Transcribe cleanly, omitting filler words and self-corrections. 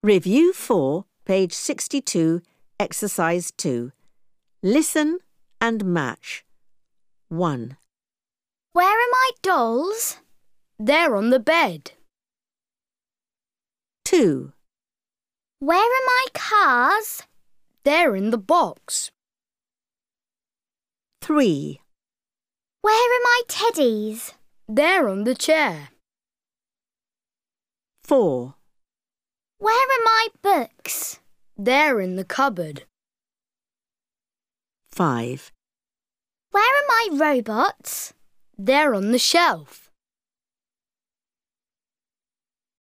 Review 4, page 62, exercise 2. Listen and match. 1. Where are my dolls? They're on the bed. 2. Where are my cars? They're in the box. 3. Where are my teddies? They're on the chair. 4. Where are my books? They're in the cupboard. 5. Where are my robots? They're on the shelf.